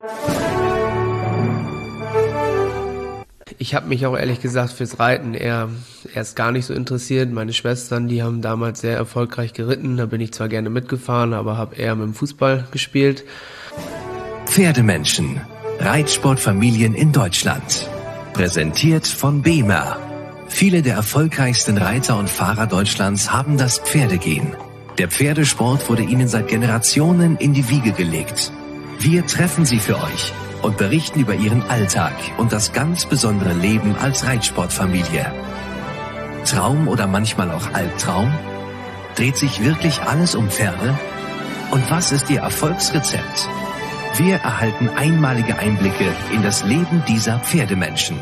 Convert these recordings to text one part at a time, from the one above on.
Ich habe mich auch ehrlich gesagt fürs Reiten erst gar nicht so interessiert. Meine Schwestern, die haben damals sehr erfolgreich geritten. Da bin ich zwar gerne mitgefahren, aber habe eher mit dem Fußball gespielt. Pferdemenschen. Reitsportfamilien in Deutschland. Präsentiert von BEMER. Viele der erfolgreichsten Reiter und Fahrer Deutschlands haben das Pferdegen. Der Pferdesport wurde ihnen seit Generationen in die Wiege gelegt. Wir treffen sie für euch und berichten über ihren Alltag und das ganz besondere Leben als Reitsportfamilie. Traum oder manchmal auch Albtraum? Dreht sich wirklich alles um Pferde? Und was ist ihr Erfolgsrezept? Wir erhalten einmalige Einblicke in das Leben dieser Pferdemenschen.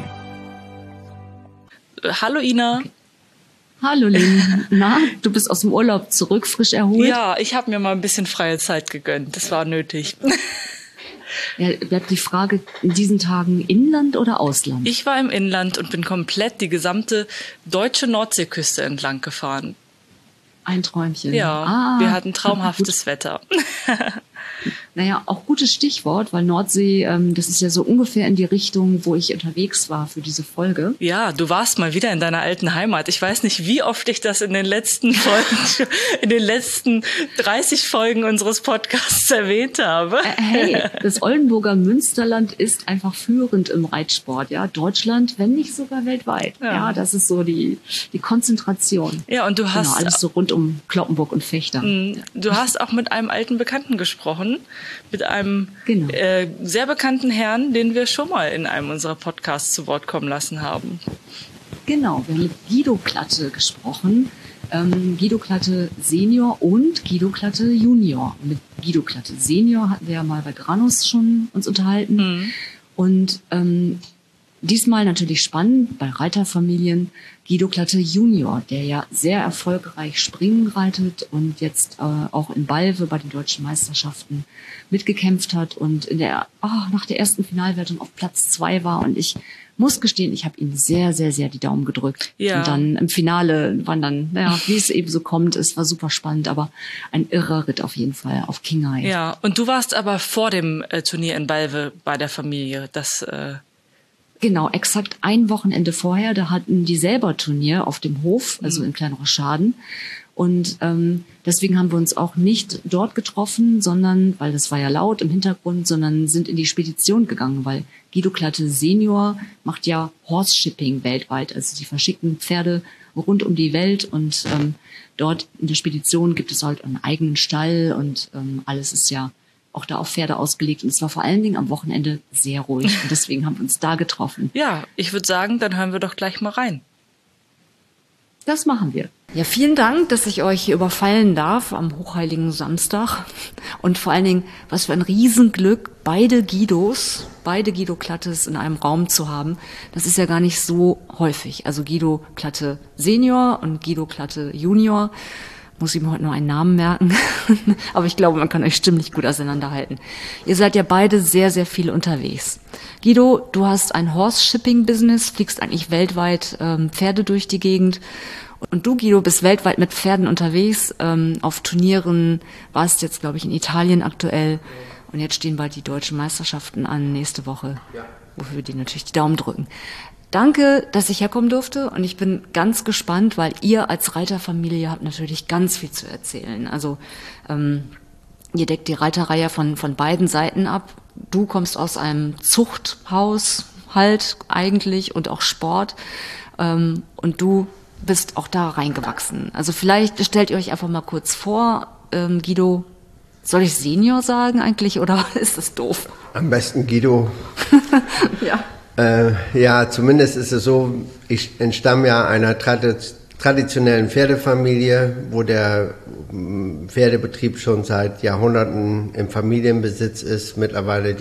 Hallo Ina. Hallo Lynn. Na, du bist aus dem Urlaub zurück, frisch erholt? Ja, ich habe mir mal ein bisschen freie Zeit gegönnt. Das war nötig. Ja, bleibt die Frage, in diesen Tagen Inland oder Ausland? Ich war im Inland und bin komplett die gesamte deutsche Nordseeküste entlang gefahren. Ein Träumchen. Ja, wir hatten traumhaftes Wetter. Naja, auch gutes Stichwort, weil Nordsee, das ist ja so ungefähr in die Richtung, wo ich unterwegs war für diese Folge. Ja, du warst mal wieder in deiner alten Heimat. Ich weiß nicht, wie oft ich das in den letzten Folgen, in den letzten 30 Folgen unseres Podcasts erwähnt habe. Hey, das Oldenburger Münsterland ist einfach führend im Reitsport, ja. Deutschland, wenn nicht sogar weltweit. Ja, das ist so die Konzentration. Ja, und du hast... Genau, alles so rund um Cloppenburg und Fechter. Du hast auch mit einem alten Bekannten gesprochen, mit einem sehr bekannten Herrn, den wir schon mal in einem unserer Podcasts zu Wort kommen lassen haben. Genau, wir haben mit Guido Klatte gesprochen. Guido Klatte Senior und Guido Klatte Junior. Mit Guido Klatte Senior hatten wir ja mal bei Granus schon uns unterhalten. Und diesmal natürlich spannend bei Reiterfamilien Guido Klatte Junior, der ja sehr erfolgreich Springen reitet und jetzt auch in Balve bei den deutschen Meisterschaften mitgekämpft hat und nach der ersten Finalwertung auf Platz 2 war. Und ich muss gestehen, ich habe ihm sehr, sehr, sehr die Daumen gedrückt. Ja. Und dann im Finale waren dann, wie es eben so kommt, es war super spannend, aber ein irrer Ritt auf jeden Fall auf Kingay. Ja, und du warst aber vor dem Turnier in Balve bei der Familie. Genau, exakt ein Wochenende vorher, da hatten die selber Turnier auf dem Hof, also in Kleinrochschaden. Und deswegen haben wir uns auch nicht dort getroffen, sondern, weil das war ja laut im Hintergrund, sondern sind in die Spedition gegangen, weil Guido Klatte Senior macht ja Horse Shipping weltweit. Also die verschicken Pferde rund um die Welt und dort in der Spedition gibt es halt einen eigenen Stall und alles ist ja auch da auf Pferde ausgelegt. Und es war vor allen Dingen am Wochenende sehr ruhig. Und deswegen haben wir uns da getroffen. Ja, ich würde sagen, dann hören wir doch gleich mal rein. Das machen wir. Ja, vielen Dank, dass ich euch hier überfallen darf am hochheiligen Samstag. Und vor allen Dingen, was für ein Riesenglück, beide Guido Klattes in einem Raum zu haben. Das ist ja gar nicht so häufig. Also Guido Klatte Senior und Guido Klatte Junior. Muss ich mir heute nur einen Namen merken. Aber ich glaube, man kann euch stimmlich gut auseinanderhalten. Ihr seid ja beide sehr, sehr viel unterwegs. Guido, du hast ein Horse-Shipping-Business, fliegst eigentlich weltweit Pferde durch die Gegend. Und du, Guido, bist weltweit mit Pferden unterwegs, auf Turnieren, warst jetzt, glaube ich, in Italien aktuell. Und jetzt stehen bald die deutschen Meisterschaften an, nächste Woche, wofür wir dir natürlich die Daumen drücken. Danke, dass ich herkommen durfte und ich bin ganz gespannt, weil ihr als Reiterfamilie habt natürlich ganz viel zu erzählen. Also ihr deckt die Reiterreihe von beiden Seiten ab. Du kommst aus einem Zuchthaus halt eigentlich und auch Sport und du bist auch da reingewachsen. Also vielleicht stellt ihr euch einfach mal kurz vor, Guido, soll ich Senior sagen eigentlich oder ist das doof? Am besten Guido. Ja. Ja, zumindest ist es so, ich entstamme ja einer traditionellen Pferdefamilie, wo der Pferdebetrieb schon seit Jahrhunderten im Familienbesitz ist. Mittlerweile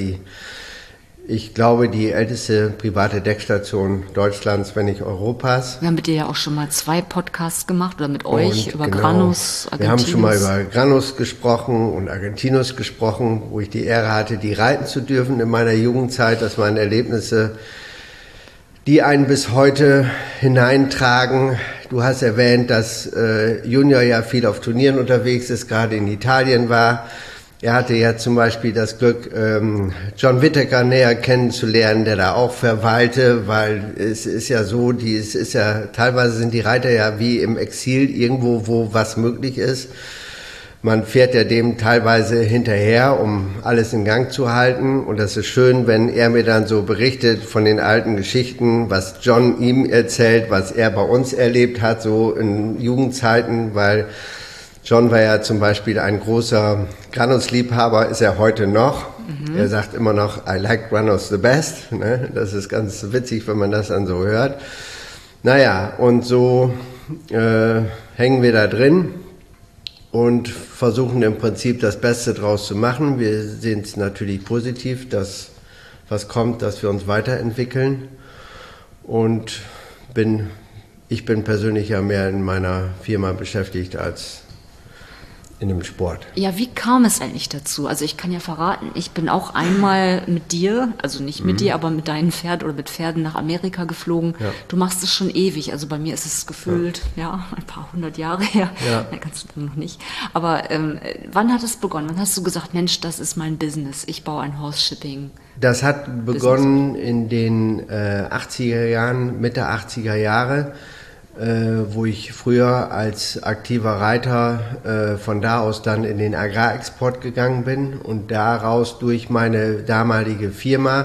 ich glaube, die älteste private Deckstation Deutschlands, wenn nicht Europas. Wir haben mit dir ja auch schon mal 2 Podcasts gemacht oder mit euch über Granus, Argentinus. Wir haben schon mal über Granus gesprochen und Argentinus gesprochen, wo ich die Ehre hatte, die reiten zu dürfen in meiner Jugendzeit. Das waren Erlebnisse, die einen bis heute hineintragen. Du hast erwähnt, dass Junior ja viel auf Turnieren unterwegs ist, gerade in Italien war. Er hatte ja zum Beispiel das Glück, John Whittaker näher kennenzulernen, der da auch verweilte, weil es ist ja so, teilweise sind die Reiter ja wie im Exil irgendwo, wo was möglich ist. Man fährt ja dem teilweise hinterher, um alles in Gang zu halten. Und das ist schön, wenn er mir dann so berichtet von den alten Geschichten, was John ihm erzählt, was er bei uns erlebt hat, so in Jugendzeiten, weil John war ja zum Beispiel ein großer Granus-Liebhaber, ist er heute noch. Er sagt immer noch, I like Granus the best. Ne? Das ist ganz witzig, wenn man das dann so hört. Naja, und so hängen wir da drin und versuchen im Prinzip das Beste draus zu machen. Wir sehen es natürlich positiv, dass was kommt, dass wir uns weiterentwickeln. Und ich bin persönlich ja mehr in meiner Firma beschäftigt als in dem Sport. Ja, wie kam es eigentlich dazu? Also ich kann ja verraten, ich bin auch einmal mit dir, also nicht mit dir, aber mit deinen Pferden oder mit Pferden nach Amerika geflogen. Ja. Du machst es schon ewig, also bei mir ist es gefühlt, ein paar 100 Jahre her. Ja. Nein, kannst du noch nicht. Aber wann hat es begonnen? Wann hast du gesagt, Mensch, das ist mein Business, ich baue ein Horse-Shipping? Das hat begonnen in den 80er Jahren, Mitte 80er Jahre, wo ich früher als aktiver Reiter von da aus dann in den Agrarexport gegangen bin und daraus durch meine damalige Firma,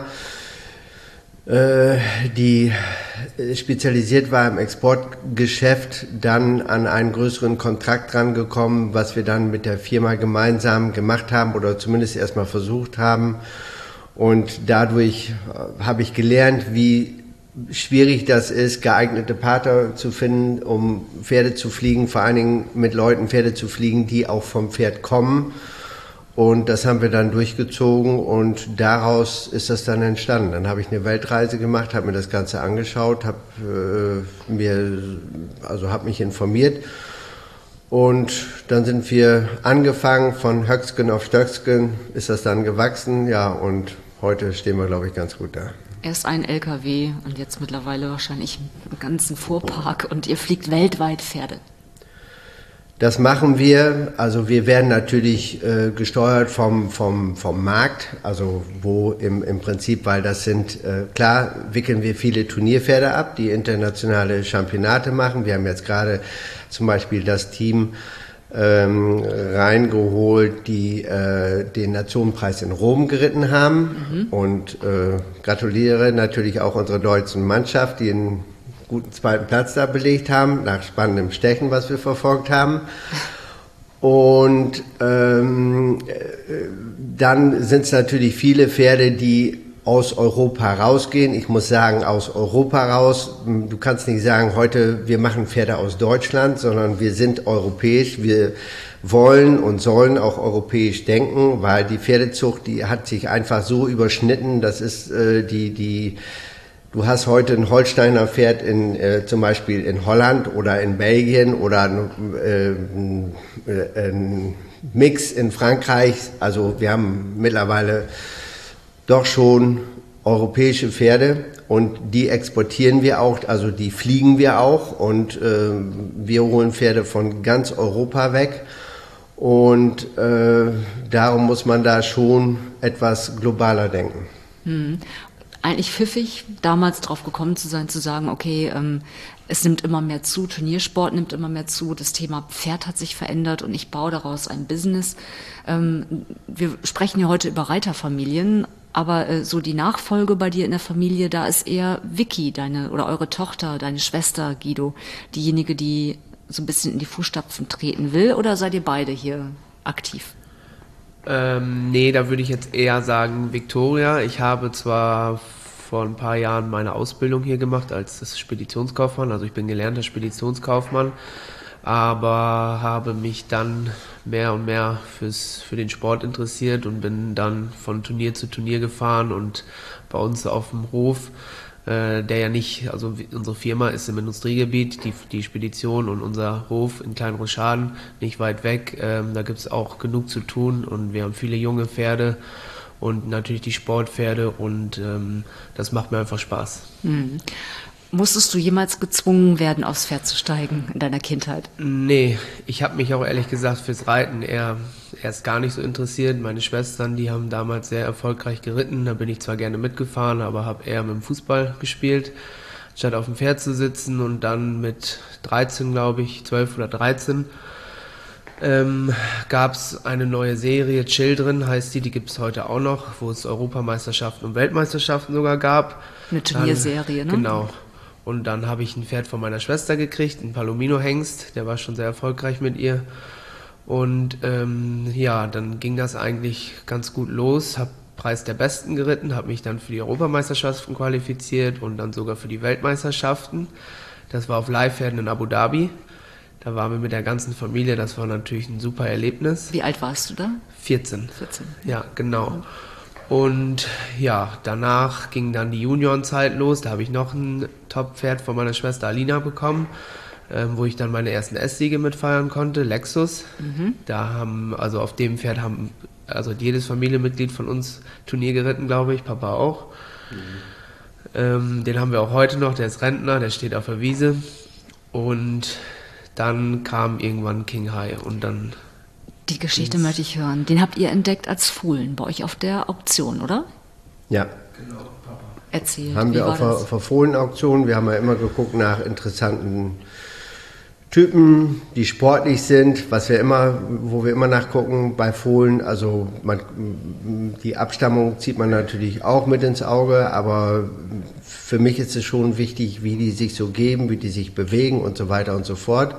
die spezialisiert war im Exportgeschäft, dann an einen größeren Kontrakt rangekommen, was wir dann mit der Firma gemeinsam gemacht haben oder zumindest erstmal versucht haben. Und dadurch habe ich gelernt, wie schwierig das ist, geeignete Partner zu finden, um Pferde zu fliegen, vor allen Dingen mit Leuten Pferde zu fliegen, die auch vom Pferd kommen. Und das haben wir dann durchgezogen und daraus ist das dann entstanden. Dann habe ich eine Weltreise gemacht, habe mir das Ganze angeschaut, habe mich informiert und dann sind wir angefangen, von Höcksken auf Stöcksken ist das dann gewachsen, ja, und heute stehen wir, glaube ich, ganz gut da. Erst ein LKW und jetzt mittlerweile wahrscheinlich einen ganzen Fuhrpark und ihr fliegt weltweit Pferde. Das machen wir, also wir werden natürlich gesteuert vom Markt, also wo im Prinzip, weil das sind, klar wickeln wir viele Turnierpferde ab, die internationale Championate machen. Wir haben jetzt gerade zum Beispiel das Team reingeholt, die den Nationenpreis in Rom geritten haben und gratuliere natürlich auch unserer deutschen Mannschaft, die einen guten zweiten Platz da belegt haben, nach spannendem Stechen, was wir verfolgt haben. Und dann sind es natürlich viele Pferde, die aus Europa rausgehen. Ich muss sagen, aus Europa raus. Du kannst nicht sagen, heute wir machen Pferde aus Deutschland, sondern wir sind europäisch. Wir wollen und sollen auch europäisch denken, weil die Pferdezucht, die hat sich einfach so überschnitten. Das ist du hast heute ein Holsteiner Pferd zum Beispiel in Holland oder in Belgien oder ein Mix in Frankreich. Also wir haben mittlerweile doch schon europäische Pferde und die exportieren wir auch, also die fliegen wir auch und wir holen Pferde von ganz Europa weg und darum muss man da schon etwas globaler denken. Eigentlich pfiffig, damals drauf gekommen zu sein, zu sagen, okay, es nimmt immer mehr zu, Turniersport nimmt immer mehr zu, das Thema Pferd hat sich verändert und ich baue daraus ein Business. Wir sprechen ja heute über Reiterfamilien, aber so die Nachfolge bei dir in der Familie, da ist eher Vicky, oder eure Tochter, deine Schwester Guido, diejenige, die so ein bisschen in die Fußstapfen treten will, oder seid ihr beide hier aktiv? Nee, da würde ich jetzt eher sagen Victoria. Ich habe zwar vor ein paar Jahren meine Ausbildung hier gemacht als Speditionskaufmann, also ich bin gelernter Speditionskaufmann, aber habe mich dann mehr und mehr für den Sport interessiert und bin dann von Turnier zu Turnier gefahren und bei uns auf dem Hof, der ja nicht, also unsere Firma ist im Industriegebiet, die Spedition und unser Hof in Kleinrotschaden, nicht weit weg, da gibt es auch genug zu tun und wir haben viele junge Pferde und natürlich die Sportpferde und das macht mir einfach Spaß. Mhm. Musstest du jemals gezwungen werden, aufs Pferd zu steigen in deiner Kindheit? Nee, ich habe mich auch ehrlich gesagt fürs Reiten eher erst gar nicht so interessiert. Meine Schwestern, die haben damals sehr erfolgreich geritten. Da bin ich zwar gerne mitgefahren, aber habe eher mit dem Fußball gespielt, statt auf dem Pferd zu sitzen. Und dann mit 13, glaube ich, 12 oder 13, gab es eine neue Serie, Children heißt die gibt es heute auch noch, wo es Europameisterschaften und Weltmeisterschaften sogar gab. Eine Turnierserie, ne? Genau. Und dann habe ich ein Pferd von meiner Schwester gekriegt, einen Palomino-Hengst, der war schon sehr erfolgreich mit ihr. Und dann ging das eigentlich ganz gut los, habe Preis der Besten geritten, habe mich dann für die Europameisterschaften qualifiziert und dann sogar für die Weltmeisterschaften. Das war auf Leihpferden in Abu Dhabi. Da waren wir mit der ganzen Familie, das war natürlich ein super Erlebnis. Wie alt warst du da? 14. 14. Ja, genau. Und ja, danach ging dann die Juniorenzeit los. Da habe ich noch ein Top-Pferd von meiner Schwester Alina bekommen, wo ich dann meine ersten S-Siege mitfeiern konnte, Lexus. Also auf dem Pferd hat jedes Familienmitglied von uns Turnier geritten, glaube ich, Papa auch. Den haben wir auch heute noch, der ist Rentner, der steht auf der Wiese. Und dann kam irgendwann King High und dann... Die Geschichte möchte ich hören. Den habt ihr entdeckt als Fohlen bei euch auf der Auktion, oder? Ja. Genau, Papa. Erzählt. Haben wir auf der Fohlenauktion. Wir haben ja immer geguckt nach interessanten Typen, die sportlich sind, wo wir immer nachgucken bei Fohlen. Also die Abstammung zieht man natürlich auch mit ins Auge, aber für mich ist es schon wichtig, wie die sich so geben, wie die sich bewegen und so weiter und so fort.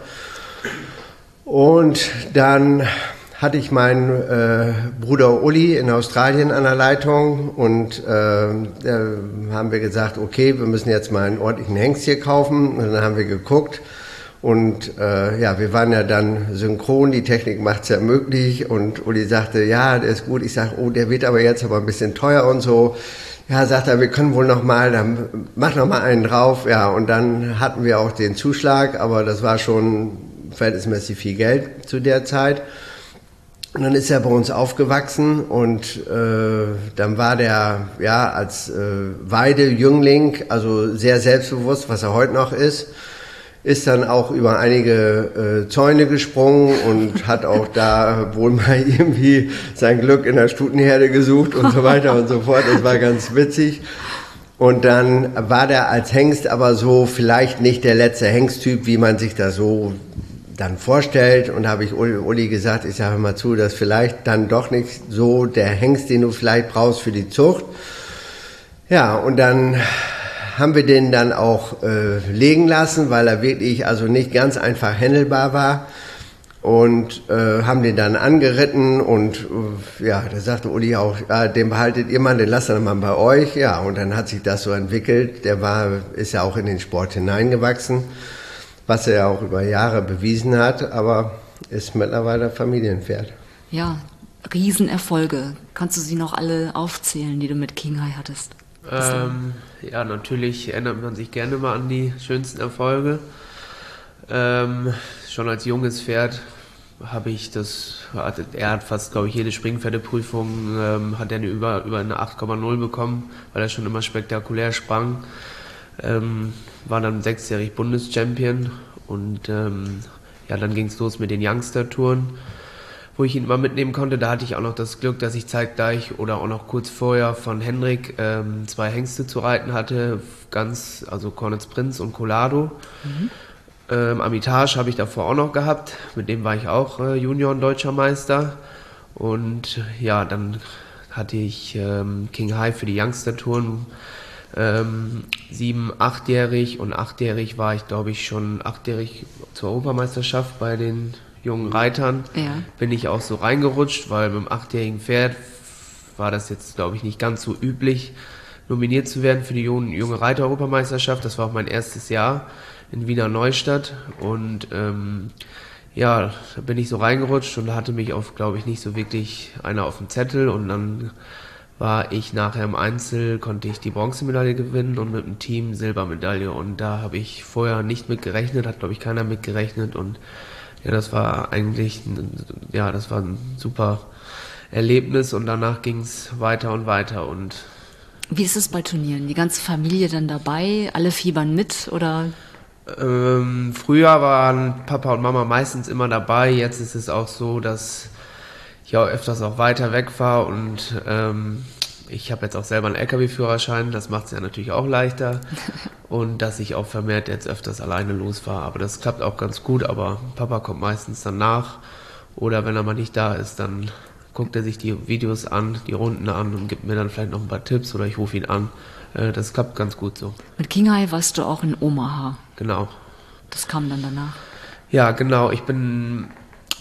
Und dann hatte ich meinen Bruder Uli in Australien an der Leitung und da haben wir gesagt, okay, wir müssen jetzt mal einen ordentlichen Hengst hier kaufen. Und dann haben wir geguckt und wir waren ja dann synchron, die Technik macht es ja möglich und Uli sagte, ja, der ist gut. Ich sage, oh, der wird aber jetzt ein bisschen teuer und so. Ja, sagt er, wir können wohl dann mach noch mal einen drauf. Ja, und dann hatten wir auch den Zuschlag, aber das war schon verhältnismäßig viel Geld zu der Zeit. Und dann ist er bei uns aufgewachsen und dann war der als Weidejüngling, also sehr selbstbewusst, was er heute noch ist dann auch über einige Zäune gesprungen und hat auch da wohl mal irgendwie sein Glück in der Stutenherde gesucht und so weiter und so fort. Das war ganz witzig. Und dann war der als Hengst aber so vielleicht nicht der letzte Hengsttyp, wie man sich das so dann vorstellt. Und da habe ich Uli gesagt, ich sage mal zu, das vielleicht dann doch nicht so der Hengst, den du vielleicht brauchst für die Zucht. Ja, und dann haben wir den dann auch legen lassen, weil er wirklich also nicht ganz einfach händelbar war und haben den dann angeritten und da sagte Uli auch, den behaltet ihr mal, den lasst ihr mal bei euch. Ja, und dann hat sich das so entwickelt, ist ja auch in den Sport hineingewachsen, was er ja auch über Jahre bewiesen hat, aber ist mittlerweile Familienpferd. Ja, Riesenerfolge. Kannst du sie noch alle aufzählen, die du mit King High hattest? Ja, natürlich erinnert man sich gerne mal an die schönsten Erfolge. Schon als junges Pferd er hat fast, glaube ich, jede Springpferdeprüfung hat er über eine 8,0 bekommen, weil er schon immer spektakulär sprang. War dann 6-jährig Bundeschampion und dann ging es los mit den Youngster-Touren, wo ich ihn immer mitnehmen konnte. Da hatte ich auch noch das Glück, dass ich zeitgleich oder auch noch kurz vorher von Henrik 2 Hengste zu reiten hatte, also Cornets Prinz und Colado. Amitage habe ich davor auch noch gehabt, mit dem war ich auch Junioren-Deutscher Meister. Und ja, dann hatte ich King High für die Youngster-Touren, 7-, 8-jährig und 8-jährig war ich, glaube ich, schon 8-jährig zur Europameisterschaft bei den jungen Reitern. Ja. Bin ich auch so reingerutscht, weil mit dem 8-jährigen Pferd war das jetzt, glaube ich, nicht ganz so üblich, nominiert zu werden für die junge Reiter-Europameisterschaft. Das war auch mein erstes Jahr in Wiener Neustadt und da bin ich so reingerutscht und da hatte mich auch, glaube ich, nicht so wirklich einer auf dem Zettel und dann war ich nachher im Einzel, konnte ich die Bronzemedaille gewinnen und mit dem Team Silbermedaille und da habe ich vorher nicht mit gerechnet, hat, glaube ich, keiner mit gerechnet und ja, das war eigentlich, das war ein super Erlebnis und danach ging es weiter und weiter und... Wie ist es bei Turnieren? Die ganze Familie dann dabei? Alle fiebern mit oder... Früher waren Papa und Mama meistens immer dabei. Jetzt ist es auch so, dass ich auch öfters auch weiter wegfahre und ich habe jetzt auch selber einen LKW-Führerschein, das macht es ja natürlich auch leichter und dass ich auch vermehrt jetzt öfters alleine losfahre, aber das klappt auch ganz gut, aber Papa kommt meistens dann nach oder wenn er mal nicht da ist, dann guckt er sich die Videos an, die Runden an und gibt mir dann vielleicht noch ein paar Tipps oder ich rufe ihn an. Das klappt ganz gut so. Mit Qinghai warst du auch in Omaha. Genau. Das kam dann danach. Ja, genau. Ich bin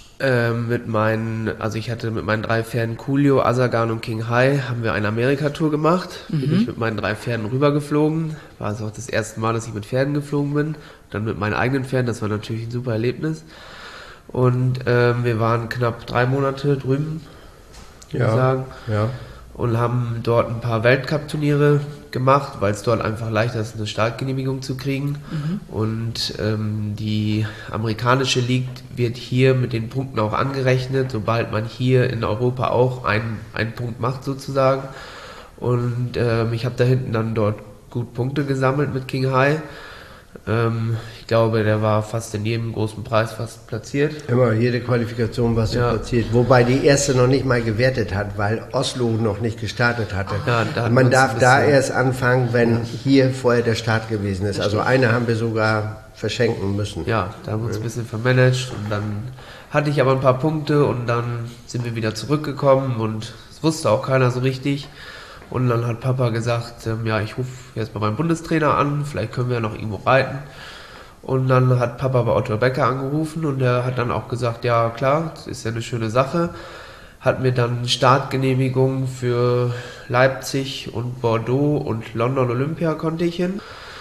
ich hatte mit meinen 3 Pferden Coolio, Asagan und Qinghai, haben wir eine Amerika-Tour gemacht. Bin ich mit meinen 3 Pferden rübergeflogen. War also auch das erste Mal, dass ich mit Pferden geflogen bin. Dann mit meinen eigenen Pferden, das war natürlich ein super Erlebnis. Und wir waren knapp 3 Monate drüben, würde ich sagen. Ja. Und haben dort ein paar Weltcup-Turniere gemacht, weil es dort einfach leichter ist, eine Startgenehmigung zu kriegen. Und die amerikanische League wird hier mit den Punkten auch angerechnet, sobald man hier in Europa auch einen Punkt macht sozusagen. Und ich habe da hinten dann dort gut Punkte gesammelt mit Qinghai. Ich glaube, der war fast in jedem großen Preis fast platziert. Immer, jede Qualifikation warst du platziert. Wobei die erste noch nicht mal gewertet hat, weil Oslo noch nicht gestartet hatte. Ja, man darf da erst anfangen, wenn hier vorher der Start gewesen ist. Also eine haben wir sogar verschenken müssen. Ja, da haben wir uns ein bisschen vermanagt und dann hatte ich aber ein paar Punkte und dann sind wir wieder zurückgekommen und es wusste auch keiner so richtig. Und dann hat Papa gesagt, ich rufe jetzt mal meinen Bundestrainer an, vielleicht können wir ja noch irgendwo reiten. Und dann hat Papa bei Otto Becker angerufen und der hat dann auch gesagt, ja klar, das ist ja eine schöne Sache. Hat mir dann Startgenehmigung für Leipzig und Bordeaux und London Olympia konnte ich hin.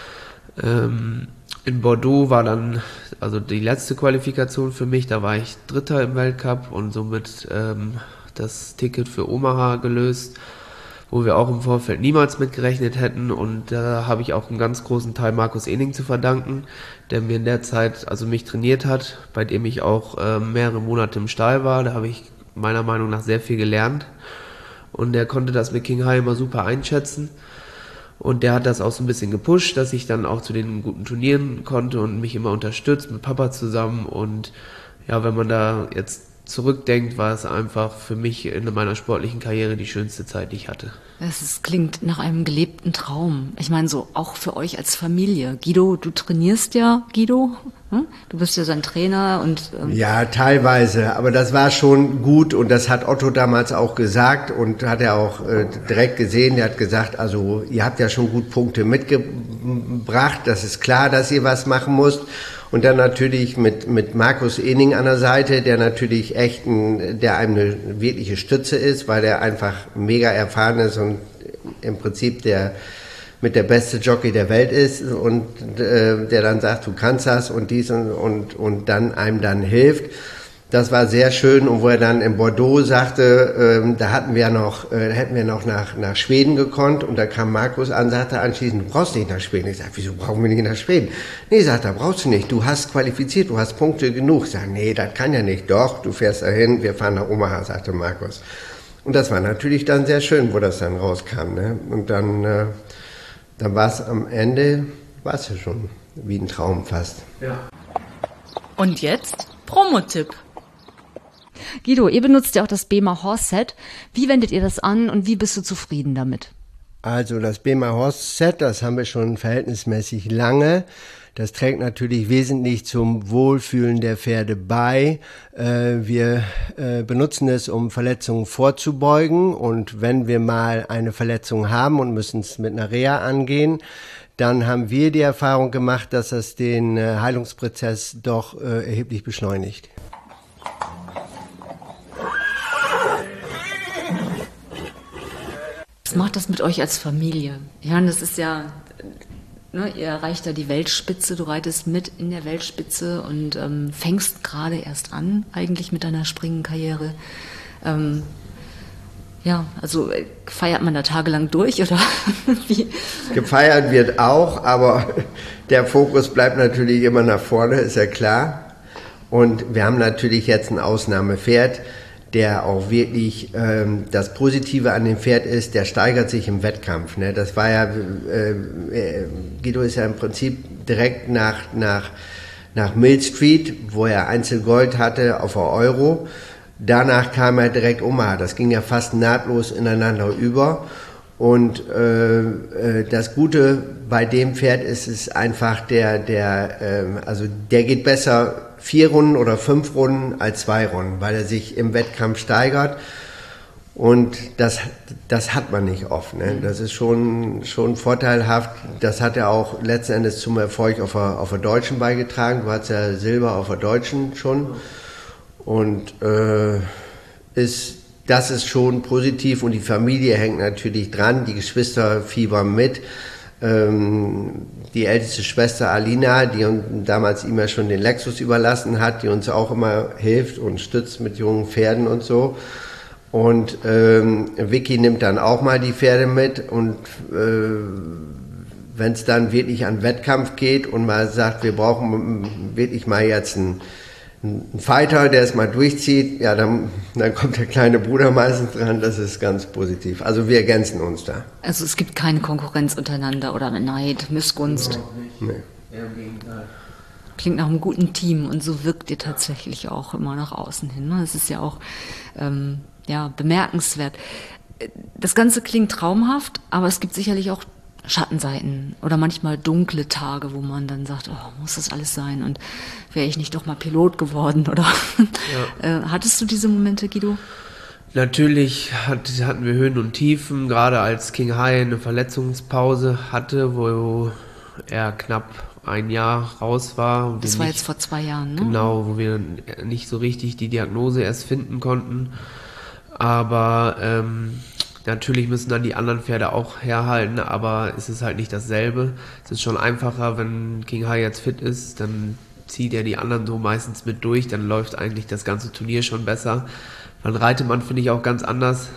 In Bordeaux war dann also die letzte Qualifikation für mich, da war ich Dritter im Weltcup und somit das Ticket für Omaha gelöst, wo wir auch im Vorfeld niemals mitgerechnet hätten und da habe ich auch einen ganz großen Teil Markus Ening zu verdanken, der mir in der Zeit also mich trainiert hat, bei dem ich auch mehrere Monate im Stall war, da habe ich meiner Meinung nach sehr viel gelernt und der konnte das mit Qinghai immer super einschätzen und der hat das auch so ein bisschen gepusht, dass ich dann auch zu den guten Turnieren konnte und mich immer unterstützt mit Papa zusammen und ja, wenn man da jetzt zurückdenkt, war es einfach für mich in meiner sportlichen Karriere die schönste Zeit, die ich hatte. Klingt nach einem gelebten Traum. Ich meine, so auch für euch als Familie. Guido, du trainierst ja, Guido? Du bist ja sein Trainer und... Ja, teilweise, aber das war schon gut und das hat Otto damals auch gesagt und hat er auch direkt gesehen. Der hat gesagt, also ihr habt ja schon gut Punkte mitgebracht, das ist klar, dass ihr was machen müsst. Und dann natürlich mit Markus Ening an der Seite, der natürlich der einem eine wirkliche Stütze ist, weil der einfach mega erfahren ist und im Prinzip der beste Jockey der Welt ist und der dann sagt, du kannst das und dies und dann einem dann hilft. Das war sehr schön und wo er dann in Bordeaux sagte, da hätten wir noch nach Schweden gekonnt und da kam Markus an, sagte anschließend, du brauchst nicht nach Schweden. Ich sag, wieso brauchen wir nicht nach Schweden? Nee, sagt er, brauchst du nicht, du hast qualifiziert, du hast Punkte genug. Ich sag, nee, das kann ja nicht. Doch, du fährst dahin, wir fahren nach Omaha, sagte Markus. Und das war natürlich dann sehr schön, wo das dann rauskam. Ne? Und dann war es am Ende, war es ja schon wie ein Traum fast. Ja. Und jetzt Promotipp. Guido, ihr benutzt ja auch das BEMA Horse Set. Wie wendet ihr das an und wie bist du zufrieden damit? Also das BEMA Horse Set, das haben wir schon verhältnismäßig lange. Das trägt natürlich wesentlich zum Wohlfühlen der Pferde bei. Wir benutzen es, um Verletzungen vorzubeugen. Und wenn wir mal eine Verletzung haben und müssen es mit einer Reha angehen, dann haben wir die Erfahrung gemacht, dass das den Heilungsprozess doch erheblich beschleunigt. Was macht das mit euch als Familie? Ich meine, das ist ja, ihr erreicht da die Weltspitze, du reitest mit in der Weltspitze und fängst gerade erst an, eigentlich mit deiner Springenkarriere. Also feiert man da tagelang durch oder wie? Gefeiert wird auch, aber der Fokus bleibt natürlich immer nach vorne, ist ja klar. Und wir haben natürlich jetzt ein Ausnahmepferd, der auch wirklich das Positive an dem Pferd ist, der steigert sich im Wettkampf. Ne? Das war ja, Guido ist ja im Prinzip direkt nach Mill Street, wo er Einzelgold hatte auf der Euro, danach kam ja direkt Omaha. Das ging ja fast nahtlos ineinander über. Und das Gute bei dem Pferd ist einfach, der geht besser 4 Runden oder 5 Runden als 2 Runden, weil er sich im Wettkampf steigert. Und das hat man nicht oft. Ne? Das ist schon vorteilhaft. Das hat er auch letzten Endes zum Erfolg auf der Deutschen beigetragen. Du hattest ja Silber auf der Deutschen schon. Und das ist schon positiv. Und die Familie hängt natürlich dran. Die Geschwister fiebern mit. Die älteste Schwester Alina, die uns damals ihm ja schon den Lexus überlassen hat, die uns auch immer hilft und stützt mit jungen Pferden und so. Und Vicky nimmt dann auch mal die Pferde mit und wenn es dann wirklich an Wettkampf geht und man sagt, wir brauchen wirklich mal jetzt einen Fighter, der es mal durchzieht, ja, dann kommt der kleine Bruder meistens dran, das ist ganz positiv. Also wir ergänzen uns da. Also es gibt keine Konkurrenz untereinander oder Neid, Missgunst. Nee. Eher im Gegenteil. Klingt nach einem guten Team und so wirkt ihr tatsächlich auch immer nach außen hin. Das ist ja auch bemerkenswert. Das Ganze klingt traumhaft, aber es gibt sicherlich auch Schattenseiten oder manchmal dunkle Tage, wo man dann sagt, oh, muss das alles sein und wäre ich nicht doch mal Pilot geworden oder hattest du diese Momente, Guido? Natürlich hatten wir Höhen und Tiefen, gerade als King High eine Verletzungspause hatte, wo er knapp 1 Jahr raus war. Und das war jetzt vor 2 Jahren, ne? Genau, wo wir nicht so richtig die Diagnose erst finden konnten. Aber natürlich müssen dann die anderen Pferde auch herhalten, aber es ist halt nicht dasselbe. Es ist schon einfacher, wenn King High jetzt fit ist, dann zieht er die anderen so meistens mit durch, dann läuft eigentlich das ganze Turnier schon besser. Dann reitet man, finde ich, auch ganz anders.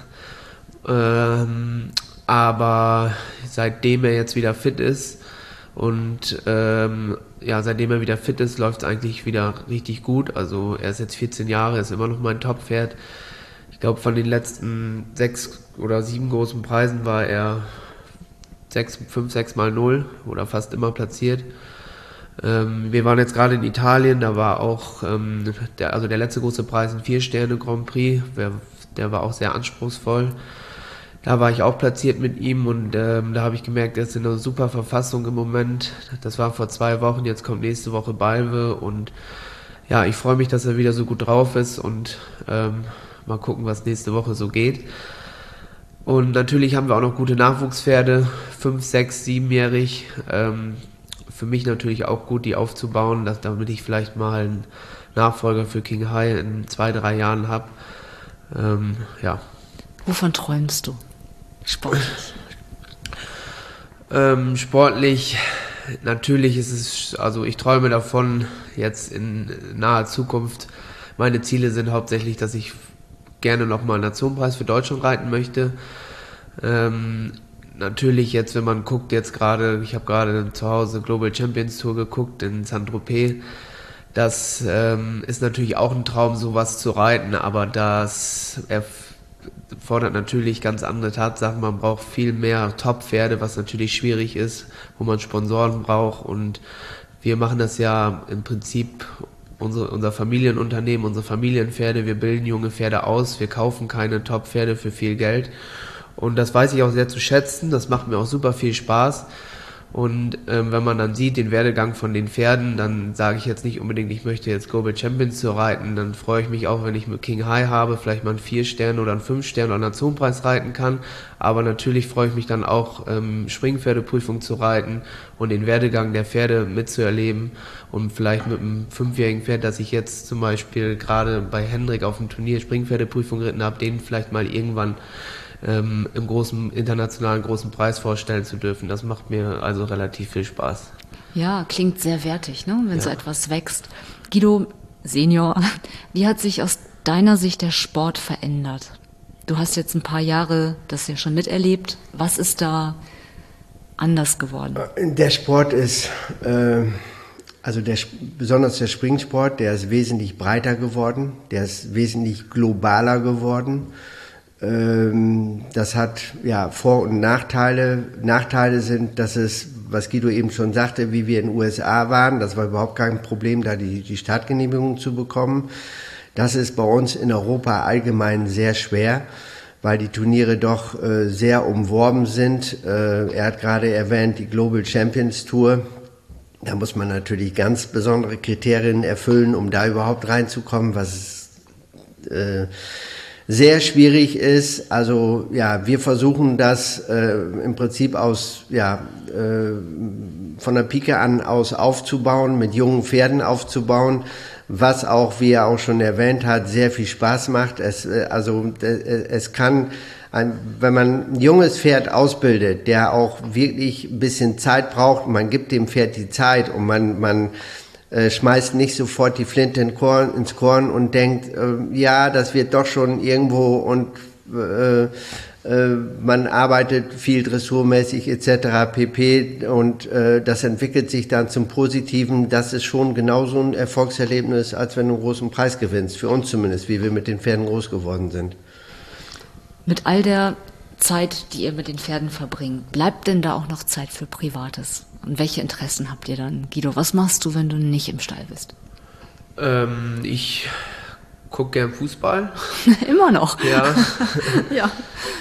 Aber seitdem er jetzt wieder fit ist und seitdem er wieder fit ist, läuft es eigentlich wieder richtig gut. Also er ist jetzt 14 Jahre, ist immer noch mein Top-Pferd. Ich glaube, von den letzten 6 oder 7 großen Preisen war er 5, 6 mal 0 oder fast immer platziert. Wir waren jetzt gerade in Italien, da war auch der letzte große Preis, ein 4-Sterne Grand Prix, der war auch sehr anspruchsvoll. Da war ich auch platziert mit ihm und da habe ich gemerkt, er ist in einer super Verfassung im Moment. Das war vor 2 Wochen, jetzt kommt nächste Woche Balve und ja, ich freue mich, dass er wieder so gut drauf ist und mal gucken, was nächste Woche so geht. Und natürlich haben wir auch noch gute Nachwuchspferde, 5, 6, 7-jährig. Für mich natürlich auch gut, die aufzubauen, damit ich vielleicht mal einen Nachfolger für King High in 2, 3 Jahren habe. Wovon träumst du sportlich? Sportlich, natürlich ist es, also ich träume davon jetzt in naher Zukunft. Meine Ziele sind hauptsächlich, dass ich gerne nochmal einen Nationenpreis für Deutschland reiten möchte. Natürlich jetzt, wenn man guckt, ich habe gerade zu Hause Global Champions Tour geguckt in Saint-Tropez. Das ist natürlich auch ein Traum, sowas zu reiten, aber das erfordert natürlich ganz andere Tatsachen. Man braucht viel mehr Top-Pferde, was natürlich schwierig ist, wo man Sponsoren braucht. Und wir machen das ja im Prinzip unser Familienunternehmen, unsere Familienpferde. Wir bilden junge Pferde aus, wir kaufen keine Top-Pferde für viel Geld. Und das weiß ich auch sehr zu schätzen, das macht mir auch super viel Spaß. Und wenn man dann sieht, den Werdegang von den Pferden, dann sage ich jetzt nicht unbedingt, ich möchte jetzt Global Champions zu reiten, dann freue ich mich auch, wenn ich mit King High habe, vielleicht mal einen 4-Stern oder einen 5-Stern oder einen Nationenpreis reiten kann. Aber natürlich freue ich mich dann auch, Springpferdeprüfung zu reiten und den Werdegang der Pferde mitzuerleben. Und vielleicht mit einem 5-jährigen Pferd, das ich jetzt zum Beispiel gerade bei Hendrik auf dem Turnier Springpferdeprüfung geritten habe, den vielleicht mal irgendwann im internationalen großen Preis vorstellen zu dürfen. Das macht mir also relativ viel Spaß. Ja, klingt sehr wertig, ne? Wenn so etwas wächst. Guido Senior, wie hat sich aus deiner Sicht der Sport verändert? Du hast jetzt ein paar Jahre das ja schon miterlebt. Was ist da anders geworden? Der Sport ist, besonders der Springsport, der ist wesentlich breiter geworden, der ist wesentlich globaler geworden. Das hat Vor- und Nachteile. Nachteile sind, dass es, was Guido eben schon sagte, wie wir in den USA waren, das war überhaupt kein Problem, da die Startgenehmigung zu bekommen. Das ist bei uns in Europa allgemein sehr schwer, weil die Turniere doch sehr umworben sind. Er hat gerade erwähnt, die Global Champions Tour. Da muss man natürlich ganz besondere Kriterien erfüllen, um da überhaupt reinzukommen, was sehr schwierig ist. Also ja, wir versuchen das im Prinzip von der Pike an aus aufzubauen, mit jungen Pferden aufzubauen, was auch, wie er auch schon erwähnt hat, sehr viel Spaß macht. Es kann, wenn man ein junges Pferd ausbildet, der auch wirklich ein bisschen Zeit braucht, man gibt dem Pferd die Zeit und man schmeißt nicht sofort die Flinte ins Korn und denkt, ja, das wird doch schon irgendwo und man arbeitet viel dressurmäßig etc. pp. Und das entwickelt sich dann zum Positiven. Das ist schon genauso ein Erfolgserlebnis, als wenn du einen großen Preis gewinnst. Für uns zumindest, wie wir mit den Pferden groß geworden sind. Mit all der Zeit, die ihr mit den Pferden verbringt, bleibt denn da auch noch Zeit für Privates? Und welche Interessen habt ihr dann? Guido, was machst du, wenn du nicht im Stall bist? Ich gucke gern Fußball. Immer noch? Ja. Ja.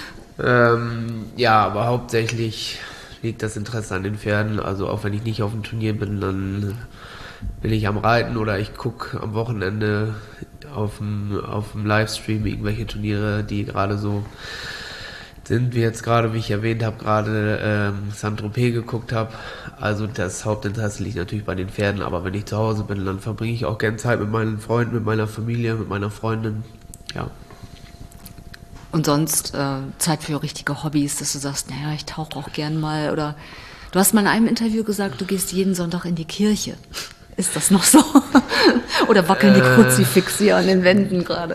Ja, aber hauptsächlich liegt das Interesse an den Pferden. Also auch wenn ich nicht auf dem Turnier bin, dann bin ich am Reiten oder ich gucke am Wochenende auf dem Livestream irgendwelche Turniere, die gerade so sind, wie jetzt gerade, wie ich erwähnt habe, gerade Saint-Tropez geguckt habe. Also das Hauptinteresse liegt natürlich bei den Pferden, aber wenn ich zu Hause bin, dann verbringe ich auch gern Zeit mit meinen Freunden, mit meiner Familie, mit meiner Freundin, ja. Und sonst Zeit für richtige Hobbys, dass du sagst, naja, ich tauche auch gern mal, oder du hast mal in einem Interview gesagt, du gehst jeden Sonntag in die Kirche. Ist das noch so? Oder wackeln die Kruzifixe an den Wänden gerade?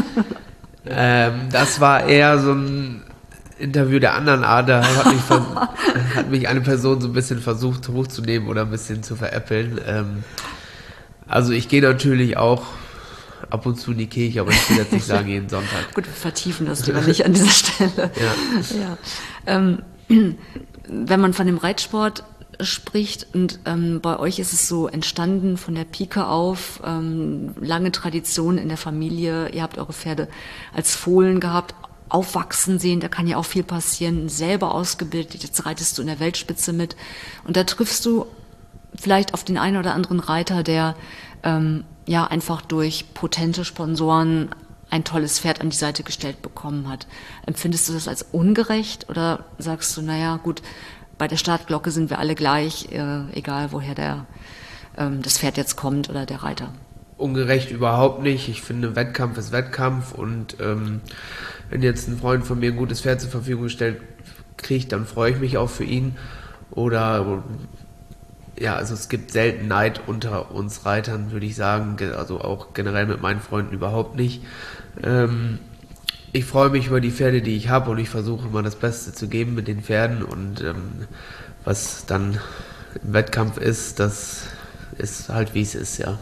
Das war eher so ein Interview der anderen Art, da hat mich eine Person so ein bisschen versucht hochzunehmen oder ein bisschen zu veräppeln. Also ich gehe natürlich auch ab und zu in die Kirche, aber ich will jetzt nicht sagen jeden Sonntag. Gut, wir vertiefen das lieber nicht an dieser Stelle. Ja. Wenn man von dem Reitsport spricht und bei euch ist es so entstanden von der Pike auf, lange Tradition in der Familie, ihr habt eure Pferde als Fohlen gehabt, aufwachsen sehen, da kann ja auch viel passieren, selber ausgebildet, jetzt reitest du in der Weltspitze mit und da triffst du vielleicht auf den einen oder anderen Reiter, der einfach durch potente Sponsoren ein tolles Pferd an die Seite gestellt bekommen hat. Empfindest du das als ungerecht oder sagst du, naja gut, bei der Startglocke sind wir alle gleich, egal woher das Pferd jetzt kommt oder der Reiter? Ungerecht überhaupt nicht. Ich finde, Wettkampf ist Wettkampf und wenn jetzt ein Freund von mir ein gutes Pferd zur Verfügung gestellt kriegt, dann freue ich mich auch für ihn. Oder ja, also es gibt selten Neid unter uns Reitern, würde ich sagen, also auch generell mit meinen Freunden überhaupt nicht. Ich freue mich über die Pferde, die ich habe und ich versuche immer das Beste zu geben mit den Pferden und was dann im Wettkampf ist, das ist halt wie es ist, ja.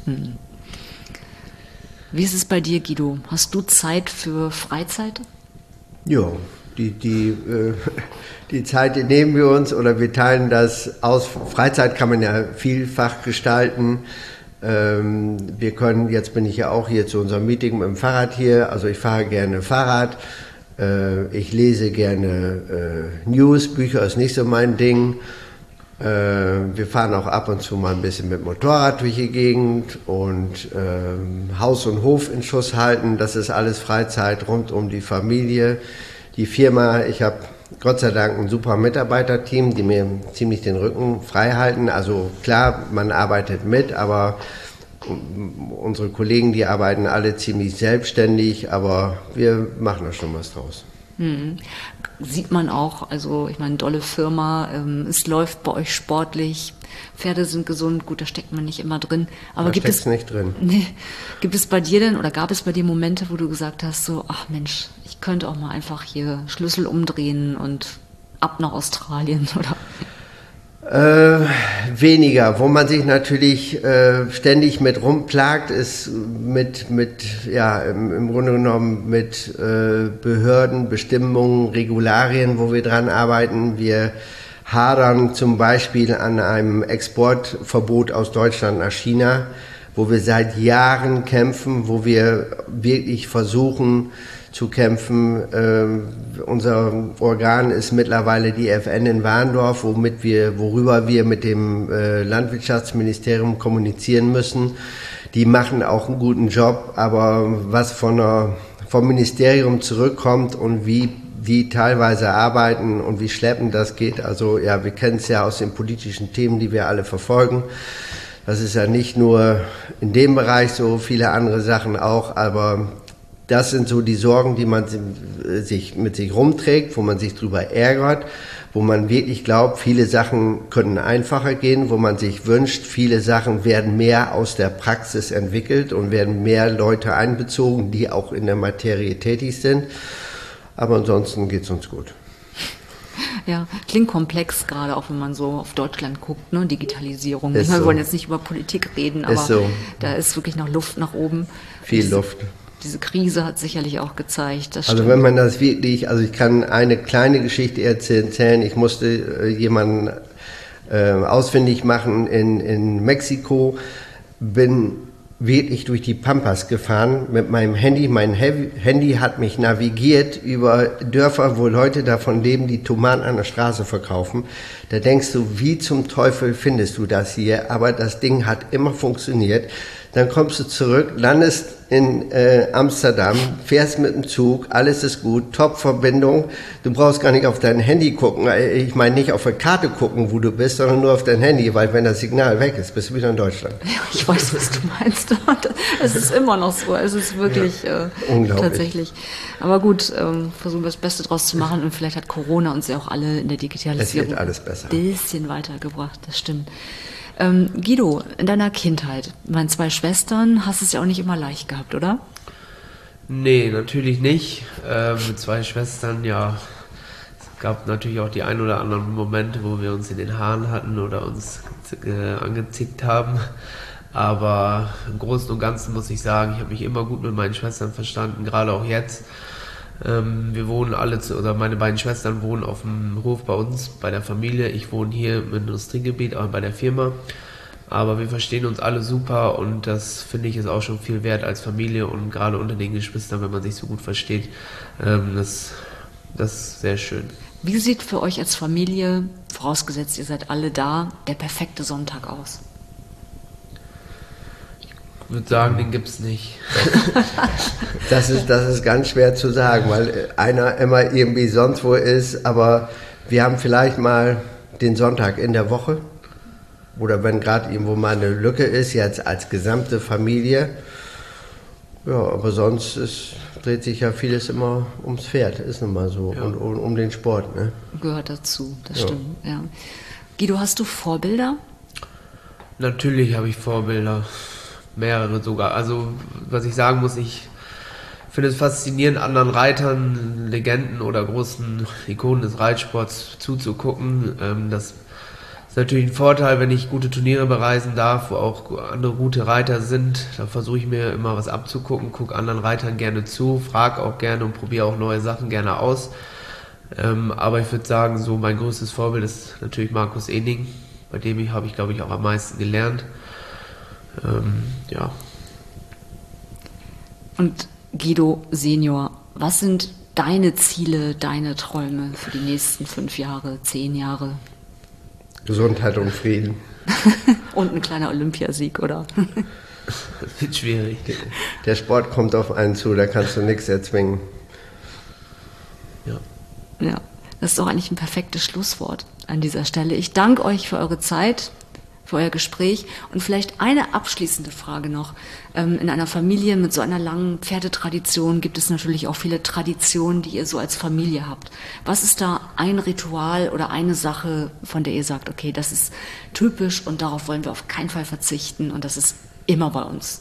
Wie ist es bei dir, Guido? Hast du Zeit für Freizeit? Ja, die Zeit, die nehmen wir uns oder wir teilen das aus. Freizeit kann man ja vielfach gestalten. Wir können, jetzt bin ich ja auch hier zu unserem Meeting mit dem Fahrrad hier, also ich fahre gerne Fahrrad, ich lese gerne News, Bücher ist nicht so mein Ding. Wir fahren auch ab und zu mal ein bisschen mit Motorrad durch die Gegend und Haus und Hof in Schuss halten, das ist alles Freizeit rund um die Familie. Die Firma, ich habe Gott sei Dank ein super Mitarbeiterteam, die mir ziemlich den Rücken frei halten. Also klar, man arbeitet mit, aber unsere Kollegen, die arbeiten alle ziemlich selbstständig, aber wir machen da schon was draus. Sieht man auch, also ich meine, dolle Firma, es läuft bei euch sportlich, Pferde sind gesund, gut, da steckt man nicht immer drin. Aber da steckt's nicht drin. Nee, gibt es bei dir denn, oder gab es bei dir Momente, wo du gesagt hast, so, ach Mensch, ich könnte auch mal einfach hier Schlüssel umdrehen und ab nach Australien, oder? Weniger. Wo man sich natürlich ständig mit rumplagt, ist im Grunde genommen mit Behörden, Bestimmungen, Regularien, wo wir dran arbeiten. Wir hadern zum Beispiel an einem Exportverbot aus Deutschland nach China, wo wir seit Jahren kämpfen, wo wir wirklich versuchen zu kämpfen. Unser Organ ist mittlerweile die FN in Warndorf, worüber wir mit dem Landwirtschaftsministerium kommunizieren müssen. Die machen auch einen guten Job, aber was vom Ministerium zurückkommt und wie die teilweise arbeiten und wie schleppend das geht, also ja, wir kennen es ja aus den politischen Themen, die wir alle verfolgen. Das ist ja nicht nur in dem Bereich so, viele andere Sachen auch, aber das sind so die Sorgen, die man mit sich rumträgt, wo man sich drüber ärgert, wo man wirklich glaubt, viele Sachen können einfacher gehen, wo man sich wünscht, viele Sachen werden mehr aus der Praxis entwickelt und werden mehr Leute einbezogen, die auch in der Materie tätig sind. Aber ansonsten geht's uns gut. Ja, klingt komplex, gerade auch wenn man so auf Deutschland guckt, ne? Digitalisierung. Wir wollen jetzt nicht über Politik reden, aber da ist wirklich noch Luft nach oben. Viel Luft. Diese Krise hat sicherlich auch gezeigt, das stimmt. Also wenn man das wirklich, also ich kann eine kleine Geschichte erzählen, ich musste jemanden ausfindig machen in Mexiko, bin wirklich durch die Pampas gefahren mit meinem Handy. Mein Handy hat mich navigiert über Dörfer, wo Leute davon leben, die Tomaten an der Straße verkaufen. Da denkst du, wie zum Teufel findest du das hier? Aber das Ding hat immer funktioniert. Dann kommst du zurück, landest in Amsterdam, fährst mit dem Zug, alles ist gut, Top-Verbindung. Du brauchst gar nicht auf dein Handy gucken. Ich meine nicht auf der Karte gucken, wo du bist, sondern nur auf dein Handy, weil wenn das Signal weg ist, bist du wieder in Deutschland. Ja, ich weiß, was du meinst. Es ist immer noch so. Es ist wirklich unglaublich. Tatsächlich. Aber gut, versuchen wir das Beste draus zu machen und vielleicht hat Corona uns ja auch alle in der Digitalisierung wird alles besser. Ein bisschen weitergebracht, das stimmt. Guido, in deiner Kindheit, meine 2 Schwestern, hast es ja auch nicht immer leicht gehabt, oder? Nee, natürlich nicht. Mit 2 Schwestern, ja, es gab natürlich auch die ein oder anderen Momente, wo wir uns in den Haaren hatten oder uns angezickt haben. Aber im Großen und Ganzen muss ich sagen, ich habe mich immer gut mit meinen Schwestern verstanden, gerade auch jetzt. Wir wohnen oder meine beiden Schwestern wohnen auf dem Hof bei uns, bei der Familie. Ich wohne hier im Industriegebiet, auch bei der Firma. Aber wir verstehen uns alle super und das finde ich ist auch schon viel wert als Familie und gerade unter den Geschwistern, wenn man sich so gut versteht, das ist sehr schön. Wie sieht für euch als Familie, vorausgesetzt ihr seid alle da, der perfekte Sonntag aus? Ich würde sagen, den gibt's nicht. Das ist ganz schwer zu sagen, weil einer immer irgendwie sonst wo ist, aber wir haben vielleicht mal den Sonntag in der Woche oder wenn gerade irgendwo mal eine Lücke ist, jetzt als gesamte Familie. Ja, aber sonst dreht sich ja vieles immer ums Pferd, ist nun mal so, ja. Und um den Sport. Ne? Gehört dazu, das stimmt. Ja. Guido, hast du Vorbilder? Natürlich habe ich Vorbilder. Mehrere sogar. Also, was ich sagen muss, ich finde es faszinierend, anderen Reitern, Legenden oder großen Ikonen des Reitsports zuzugucken. Das ist natürlich ein Vorteil, wenn ich gute Turniere bereisen darf, wo auch andere gute Reiter sind. Da versuche ich mir immer was abzugucken, gucke anderen Reitern gerne zu, frage auch gerne und probiere auch neue Sachen gerne aus. Aber ich würde sagen, so mein größtes Vorbild ist natürlich Markus Ening. Bei dem habe ich, glaube ich, auch am meisten gelernt. Ja. Und Guido Senior, was sind deine Ziele, deine Träume für die nächsten 5 Jahre, 10 Jahre? Gesundheit und Frieden. Und ein kleiner Olympiasieg, oder? Das wird schwierig. Der Sport kommt auf einen zu, da kannst du nichts erzwingen. Ja, das ist doch eigentlich ein perfektes Schlusswort an dieser Stelle. Ich danke euch für eure Zeit, für euer Gespräch und vielleicht eine abschließende Frage noch. In einer Familie mit so einer langen Pferdetradition gibt es natürlich auch viele Traditionen, die ihr so als Familie habt. Was ist da ein Ritual oder eine Sache, von der ihr sagt, okay, das ist typisch und darauf wollen wir auf keinen Fall verzichten und das ist immer bei uns?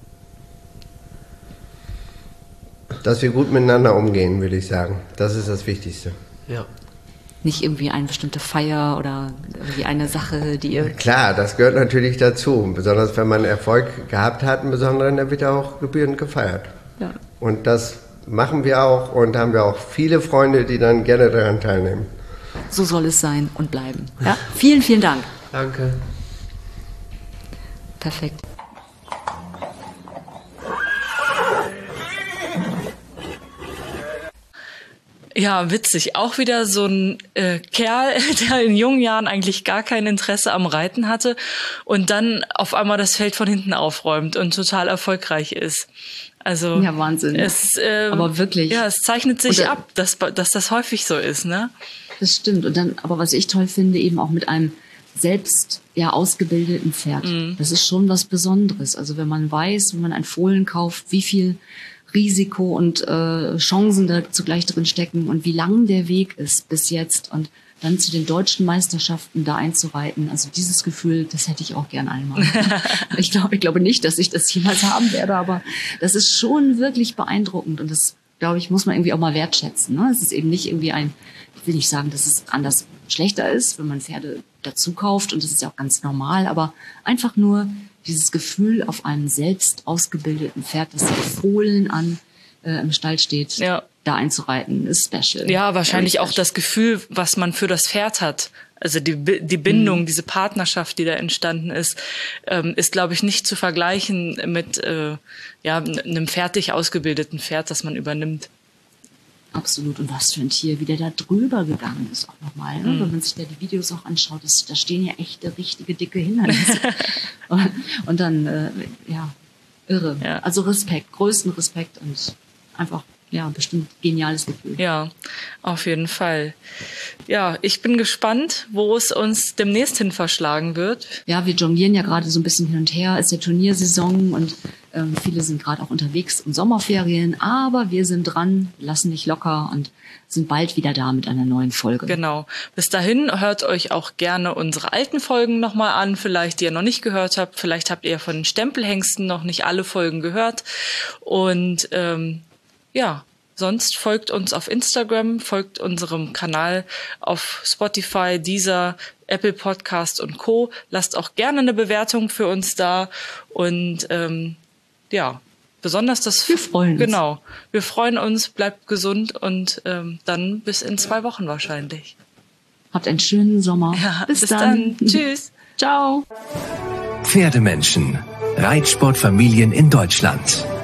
Dass wir gut miteinander umgehen, würde ich sagen. Das ist das Wichtigste. Ja. Nicht irgendwie eine bestimmte Feier oder irgendwie eine Sache, die ihr... Klar, das gehört natürlich dazu. Besonders wenn man Erfolg gehabt hat, im Besonderen, dann wird auch gebührend gefeiert. Ja. Und das machen wir auch und haben wir auch viele Freunde, die dann gerne daran teilnehmen. So soll es sein und bleiben. Ja? Vielen, vielen Dank. Danke. Perfekt. Ja, witzig. Auch wieder so ein Kerl, der in jungen Jahren eigentlich gar kein Interesse am Reiten hatte und dann auf einmal das Feld von hinten aufräumt und total erfolgreich ist. Also ja, Wahnsinn. Aber wirklich. Ja, es zeichnet sich ab, dass das häufig so ist, ne? Das stimmt. Und dann, aber was ich toll finde, eben auch mit einem selbst ausgebildeten Pferd. Das ist schon was Besonderes. Also wenn man weiß, wenn man ein Fohlen kauft, wie viel Risiko und Chancen da zugleich drin stecken und wie lang der Weg ist bis jetzt und dann zu den deutschen Meisterschaften da einzureiten. Also dieses Gefühl, das hätte ich auch gern einmal. Ich glaube nicht, dass ich das jemals haben werde, aber das ist schon wirklich beeindruckend und das, glaube ich, muss man irgendwie auch mal wertschätzen. Ne? Es ist eben nicht irgendwie ich will nicht sagen, dass es anders schlechter ist, wenn man Pferde dazu kauft und das ist ja auch ganz normal, aber einfach nur dieses Gefühl, auf einem selbst ausgebildeten Pferd, das Fohlen im Stall steht, da einzureiten, ist special. Ja, wahrscheinlich auch das Gefühl, was man für das Pferd hat. Also die Bindung, diese Partnerschaft, die da entstanden ist, glaube ich, nicht zu vergleichen mit einem fertig ausgebildeten Pferd, das man übernimmt. Absolut. Und was für ein Tier, wie der da drüber gegangen ist auch nochmal. Ne? Wenn man sich da die Videos auch anschaut, da stehen ja echte, richtige, dicke Hindernisse. und dann, irre. Ja. Also Respekt, größten Respekt und einfach, bestimmt geniales Gefühl. Ja, auf jeden Fall. Ja, ich bin gespannt, wo es uns demnächst hin verschlagen wird. Ja, wir jonglieren ja gerade so ein bisschen hin und her. Es ist ja Turniersaison und viele sind gerade auch unterwegs in Sommerferien. Aber wir sind dran, lassen nicht locker und sind bald wieder da mit einer neuen Folge. Genau. Bis dahin hört euch auch gerne unsere alten Folgen nochmal an, vielleicht die ihr noch nicht gehört habt. Vielleicht habt ihr von den Stempelhengsten noch nicht alle Folgen gehört. Und sonst folgt uns auf Instagram, folgt unserem Kanal auf Spotify, Deezer, Apple Podcast und Co. Lasst auch gerne eine Bewertung für uns da und besonders das... Wir freuen uns. Genau. Wir freuen uns, bleibt gesund und dann bis in 2 Wochen wahrscheinlich. Habt einen schönen Sommer. Ja, bis dann. Tschüss. Ciao. Pferdemenschen. Reitsportfamilien in Deutschland.